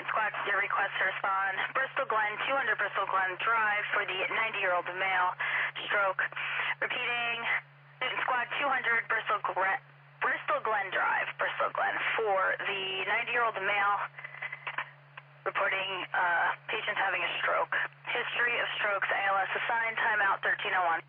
Squawk, your request to respond. Bristol Glen, 200 Bristol Glen Drive for the 90-year-old male stroke. Repeating, Newton Squawk, 200 Bristol Glen Drive, Bristol Glen for the 90-year-old male reporting patient having a stroke. History of strokes, ALS assigned, timeout 1301.